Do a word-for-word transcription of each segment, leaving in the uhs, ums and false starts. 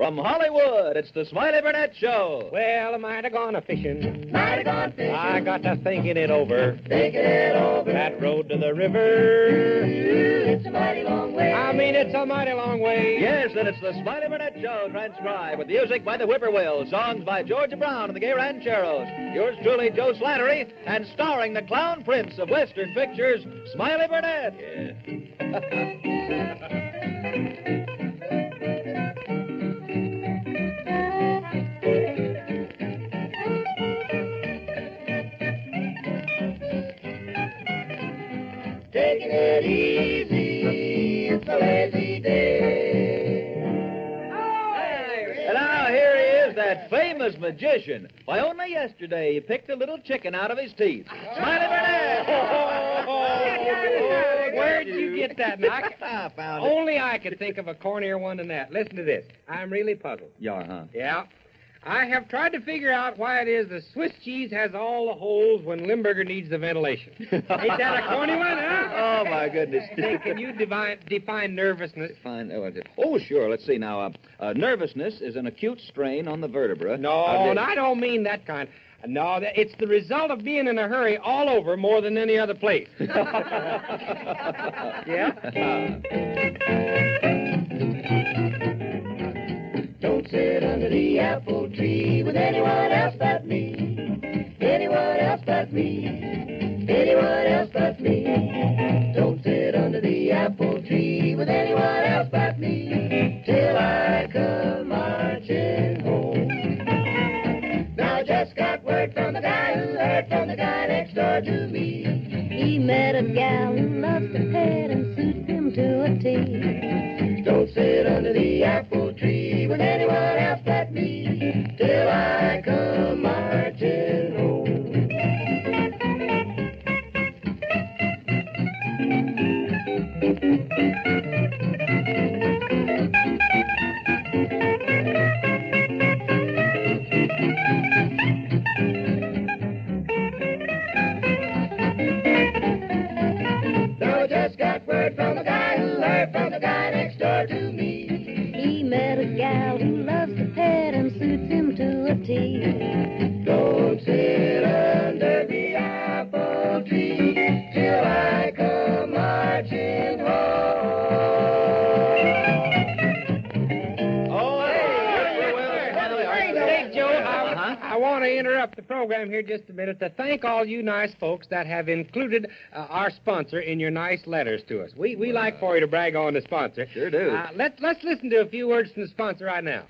From Hollywood, it's the Smiley Burnett Show. Well, I might have gone a-fishing. Might have gone fishing. I got to thinking it over. Thinking it over. That road to the river. It's a mighty long way. I mean, it's a mighty long way. Yes, and it's the Smiley Burnett Show transcribed with music by the Whippoorwills, songs by Georgia Brown and the Gay Rancheros. Yours truly, Joe Slattery, and starring the Clown Prince of Western Pictures, Smiley Burnett. Yeah. Taking it easy, it's a lazy day. And now here he is, that famous magician. Why, only yesterday he picked a little chicken out of his teeth. Smiley Burnett! Where'd you get that, Knock? I found it. Only I could think of a cornier one than that. Listen to this. I'm really puzzled. You are, huh? Yeah. I have tried to figure out why it is the Swiss cheese has all the holes when Limburger needs the ventilation. Ain't that a corny one, huh? Oh, my goodness. Say, can you divine, define nervousness? Fine. Oh, oh, sure. Let's see now. Uh, uh, nervousness is an acute strain on the vertebra. No, Uh, and I don't mean that kind. No, that- it's the result of being in a hurry all over more than any other place. Yeah? Don't sit under the apple tree with anyone else but me. Anyone else but me. Anyone else but me. Don't sit under the apple tree with anyone else but me. Till I come marching home. Now I just got word from the guy who heard from the guy next door to me. He met a gal who loves to pet and suits him to a T. Don't sit under the apple tree with anyone else but me. Till I come marching home. Now I just got word from the guy who heard from the guy next door to me. He met a gal who loves to pet and suits him to a T. Don't sit under the apple tree till I come marching home. Oh, Hey, Joe, I, Uh-huh. I want to interrupt the program here just a minute to thank all you nice folks that have included uh, our sponsor in your nice letters to us. We we like for you to brag on the sponsor. Sure do. Uh, let's let's listen to a few words from the sponsor right now.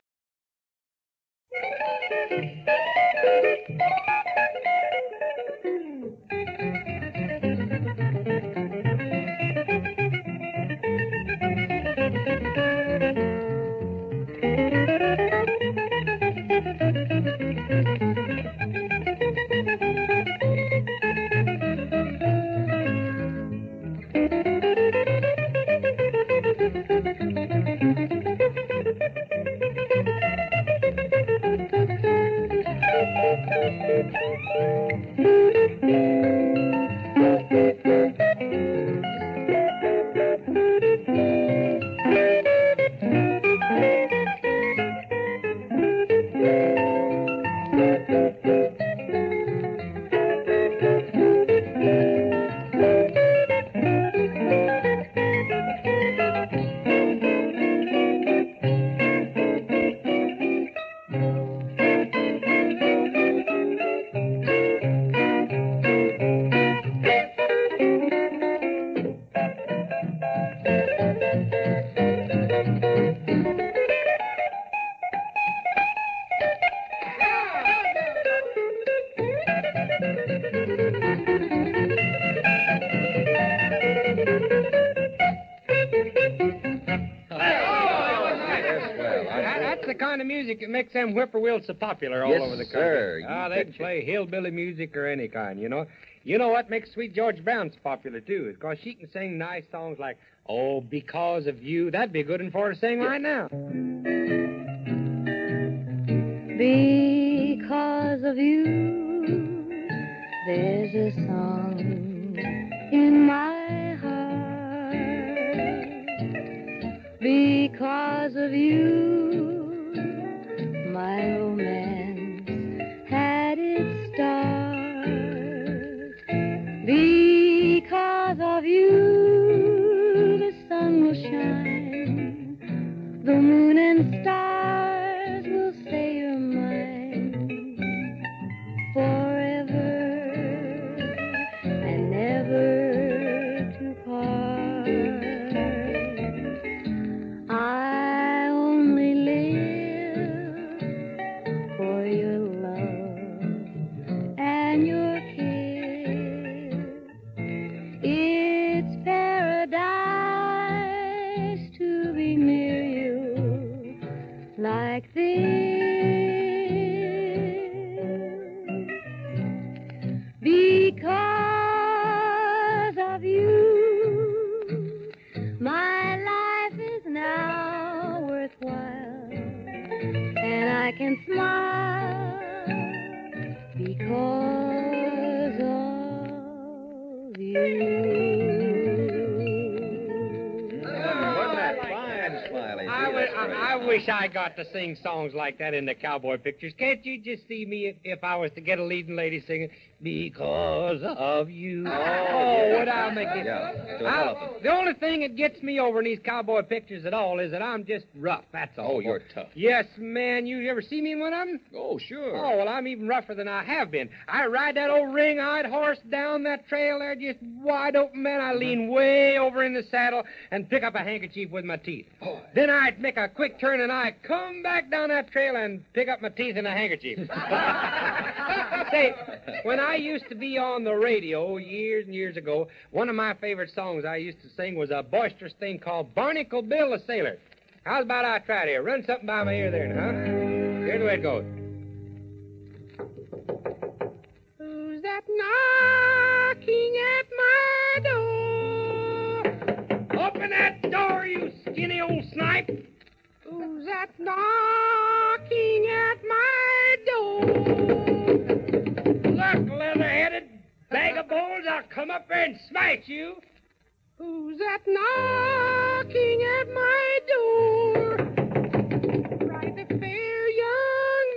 That's the kind of music that makes them whippoorwills so popular all Yes, over the country. sir. Ah, You they can betcha. play hillbilly music or any kind, you know. You know what makes Sweet George Brown so popular, too, is because she can sing nice songs like, Oh, Because of You. That'd be a good one for her to sing right now. Because of you, there's a song in my heart. Because of you, and stars will say you're mine forever and never to part. I only live for your love and your kiss. It's paradise to be near you like this. Because of you, my life is now worthwhile, and I can smile because of you. Wasn't that fine, Smiley? I, Gee, w- that's great. I, I wish I got to sing songs like that in the cowboy pictures. Can't you just see me if, if I was to get a leading lady singing, because of you? Oh, Oh, yeah. would I make it? Yeah, to a I- telephone. the only thing that gets me over in these cowboy pictures at all is that I'm just rough, that's all. Oh, you're tough. Yes, man. You ever see me in one of them? Oh, sure. Oh, well, I'm even rougher than I have been. I ride that old ring-eyed horse down that trail there just wide open, man. I lean way over in the saddle and pick up a handkerchief with my teeth. Oh. Then I'd make a quick turn and I'd come back down that trail and pick up my teeth in a handkerchief. Say, when I used to be on the radio years and years ago, one of my favorite songs I used to sing was a boisterous thing called Barnacle Bill the Sailor. How's about I try it here? Run something by my ear there, huh? Here's the way it goes. Who's that knocking at my door? Open that door, you skinny old snipe. Who's that knocking at my door? Look, leather-headed bag of bones, I'll come up there and smash you. Who's that knocking at my door? Right, the fair young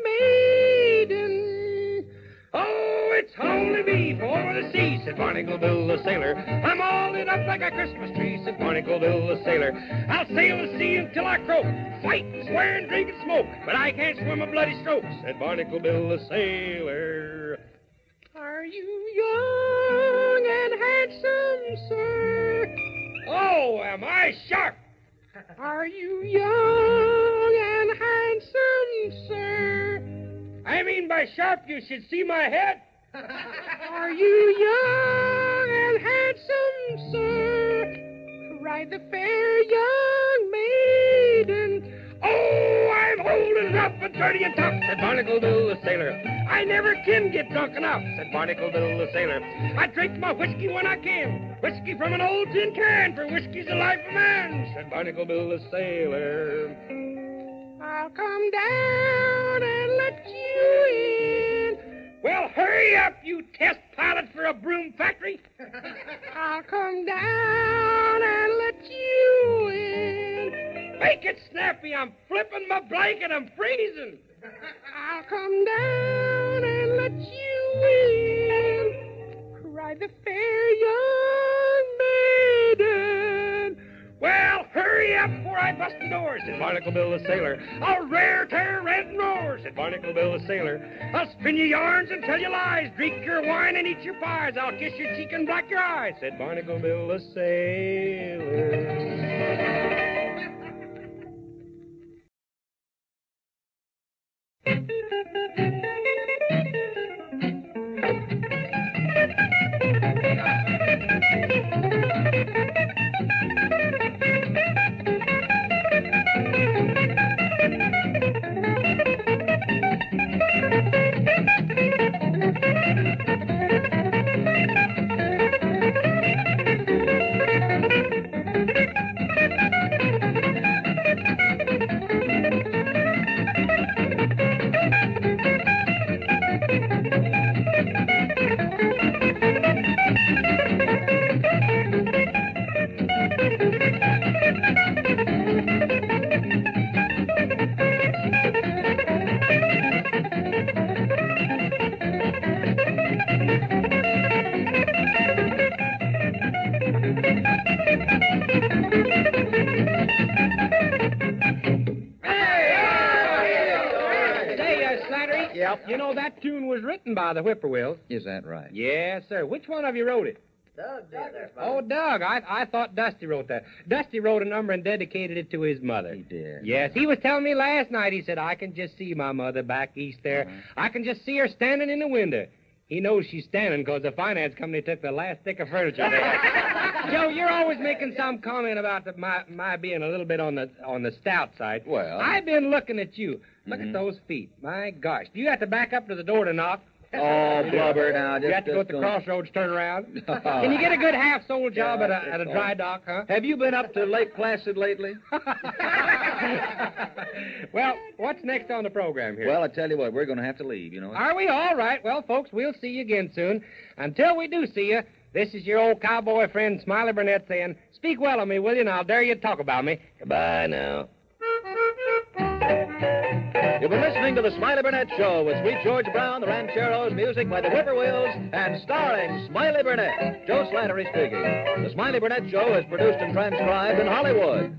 maiden. Oh, it's only me from over the sea, said Barnacle Bill the sailor. I'm all lit up like a Christmas tree, said Barnacle Bill the sailor. I'll sail the sea until I croak, fight, swear, and drink and smoke, but I can't swim a bloody stroke, said Barnacle Bill the sailor. Are you young and handsome, sir? Oh, am I sharp? Are you young and handsome, sir? I mean by sharp, you should see my head. Are you young and handsome, sir? Cried the fair young maiden. Oh, I'm old and rough and dirty and tough, said Barnacle Bill the sailor. I never can get drunk enough, said Barnacle Bill the sailor. I drink my whiskey when I can, whiskey from an old tin can, for whiskey's the life of man, said Barnacle Bill the sailor. I'll come down and let you in. Well, hurry up, you test pilot for a broom factory. I'll come down and let you in. Make it snappy, I'm flipping my blanket, I'm freezing. I'll come down and let you in, cried the fair young maiden. Well, hurry up before I bust the door, said Barnacle Bill the sailor. I'll rear, tear, rent, and roar, said Barnacle Bill the sailor. I'll spin you yarns and tell you lies, drink your wine and eat your pies. I'll kiss your cheek and black your eyes, said Barnacle Bill the sailor. Yep. You know, that tune was written by the Whippoorwills. Is that right? Yes, sir. Which one of you wrote it? Doug did. Oh, Doug. I I thought Dusty wrote that. Dusty wrote a number and dedicated it to his mother. He did. Yes, he was telling me last night, he said, I can just see my mother back east there. Uh-huh. I can just see her standing in the window. He knows she's standing because the finance company took the last stick of furniture there. Joe, you're always making some comment about the, my my being a little bit on the on the stout side. Well. I've been looking at you. Look Mhm. at those feet. My gosh. Do you have to back up to the door to knock? Oh, blubber now. Just, You have to go at just the don't- crossroads, turn around. Can you get a good half-sold job Yeah, at a, at a it's dry all- dock, huh? Have you been up to Lake Placid lately? Well, what's next on the program here? Well, I tell you what, we're going to have to leave, you know. Are we? All right. Well, folks, we'll see you again soon. Until we do see you, this is your old cowboy friend, Smiley Burnett, saying, speak well of me, will you, and I'll dare you to talk about me. Goodbye now. You've been listening to the Smiley Burnett Show with Sweet George Brown, the Rancheros, music by the Whippoorwills, and starring Smiley Burnett. Joe Slattery speaking. The Smiley Burnett Show is produced and transcribed in Hollywood.